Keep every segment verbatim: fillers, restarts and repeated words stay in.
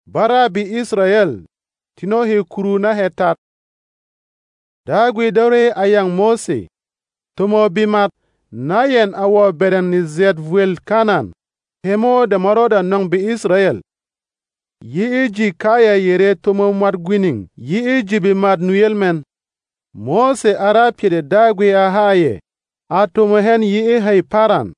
bara bi Israel tino he kuru na hetat. Dagwi dore ayang Mose tomo bimat na yen awo beren ni zet vuel Kanan hemo de maroda nong bi Israel. Yi iji kaya yere tomo mat gwining yi iji bi mat nuyel men. Mose arapye de dagwi ahaye atomo hen yi hay paran.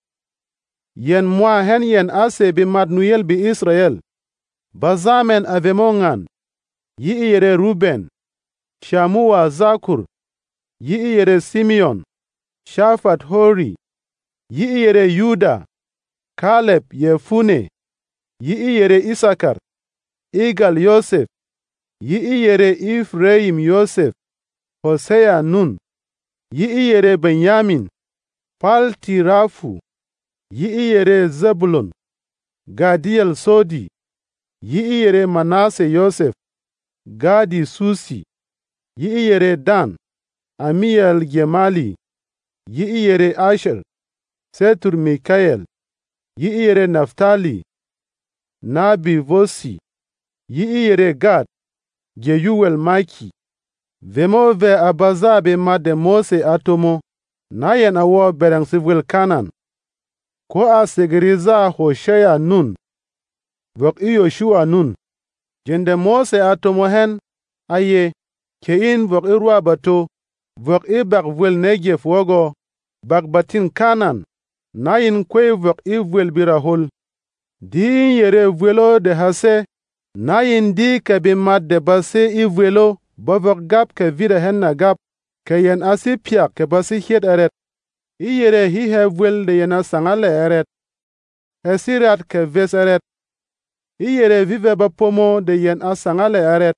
Yen mwa hen yen ase bi mat nuyel bi Israel. Bazamen avemongan yi yere Ruben, Shamua Zakur, yi yere Simeon, Shafat Hori, yi yere Yuda, Caleb Yefune, yi yere Isakar, Igal Yosef, yi yere Ephraim Yosef, Hosea Nun, yi yere Benyamin, Palti Rafu, yi yere Zebulun, Gadiel Sodi, yi yere Manase Yosef, Gadi Susi, yi yere Dan, Amiel Gemali, yi yere Asher, Setur Mikael, yi yere Naftali, Nabi Vosi, yi yere Gad, Jeyuel Maki, Vemo ve abaza be made Mose atomo, na yen awo bereng sivwel Kanan, ko a segeriza Hoshea Nun, vok i Yoshua Nun, jende Mose atomo hen, aye, kein vok i rua bato, vok i bak vwel Negef wogo, bak batin Kanan, na yin kwe vok i vwel birahol. Di yere vwelo de hase, na yin di ke bi mat de base i vwelo, ba vok gap ke vira hen na gap, ke yen asi piak ke basi hiet eret. I yere hi he vwel de yen asangale eret. Esirat ke ves eret. I yere vive ba pomo de yen asangale eret.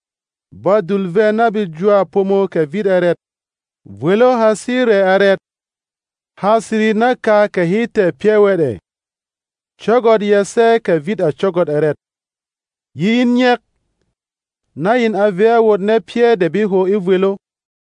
Ba dulve na bi jua pomo ke vid eret. Vwelo hasire eret. Hasiri na ka ke hite piewede. Chogod yese ke vid a chogod eret. Yin nyek. Na yin avea wod ne pie de biho i vwelo.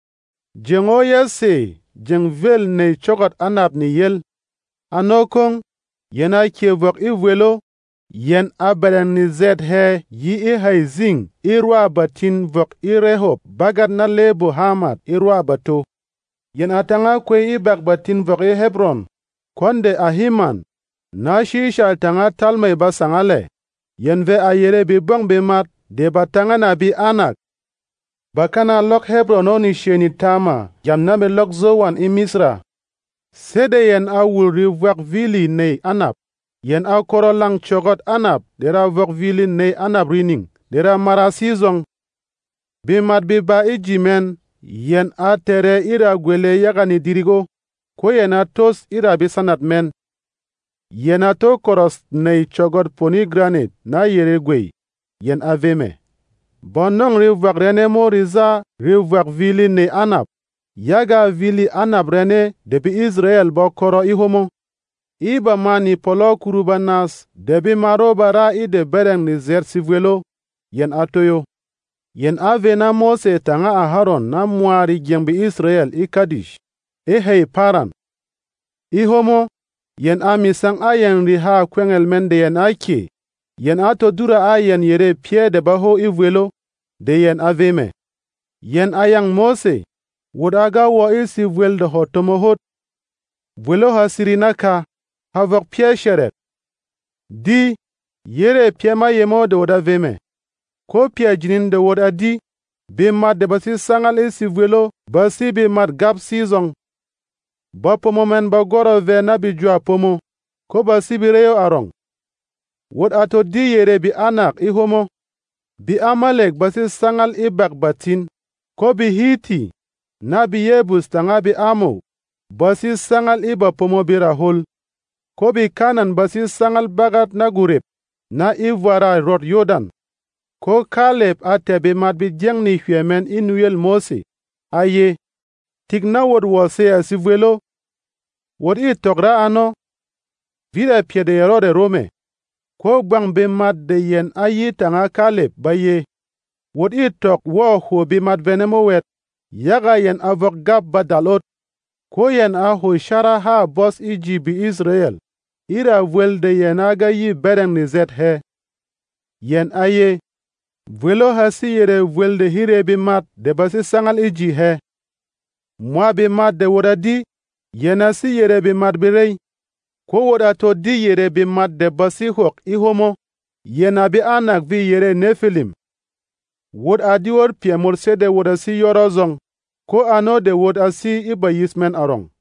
Jengo yese, jeng vel ne chogod anap ni yel. Anokong, yena kie vok i vwelo. Yen abelen ni zet he yi i hay zing irwa batin vok i Rehob bagat na lebo Hamad irwa bato. Yen atanga kwe i bak batin vok i Hebron konde Ahiman na shisha tanga talmai basangale. Yen ve ayere bi bong bi mat de batanga na bi Anak. Bakana lok Hebron oni sheni Tama jamna me lok Zowan i Misra. Sede yen awul rivwak vili ne Anap. Yen a koro lang chogot Anap, dera vok vilin ne Anap rining, dera marasizong. Bimat biba ijimen, yen a tere ira gwele yagani dirigo, ko yen a tos ira bisanat men. Yen a to koros ne chogot pomegranate na yere gwe, yen a veme. Bonong rivwak rene mo riza rivwak vilin ne Anap, yaga vili Anap rene debi Israel bo koro ihomo. Iba mani polo kurubanas debi maro bara i de bereng ni zer sivwelo yen atoyo. Yen ave na Mose tanga Aharon na mwari gembi Israel i Kadish. E hei paran. I homo yen amisang ayen riha kwengel mende yen ake. Yen ato dura ayen yere pie de baho i vwelo de yen aveme. Yen ayang Mose wodaga wo i sivwel de hotomo hot. Vwelo hasirinaka. Havok pie sheret. Di, yere pie ma yemo de woda veme. Ko pie jinin de woda di, bi mat de basi sangal isi vwelo, basi bi mat gap sizong. Ba pomo men ba goro ve na bi jua pomo, ko basi bi reyo arong. Wod ato di yere bi Anak i homo. Bi Amalek basi sangal i bak batin, ko bi Hiti, na bi Yebus tanga bi Amo, basi sangal i ba pomo bi Rahol. Ko bi Kanan basi sangal bagat na gurep, na ivwara rot Yodan. Ko Caleb ate bi mat bi jeng ni hwemen inuyel Mose. Aye, tik na wod wose a sivwelo. Wod i togra ano, vida pie de yerode Rome. Ko gbang bi mat de yen ayi tanga Caleb baye. Wod i tok wo ho bi mat venemo wet, yaga yen avok gap badalot. Ko yen a ho shara ha bos iji bi Israel. Ira vwel de yen aga yi bereng ni zet he. yen aye vwelo ha si yere vwelde hire bi mat de basi sangal iji he. Mwa bi mat de woda di yena si yere bi mat birei. Ko woda to di yere bi mat de basi hok ihomo yena bi anak vi yere Nefilim. Wod adi wor piemur sede woda si yorozong ko ano de wod asi iba yismen arong.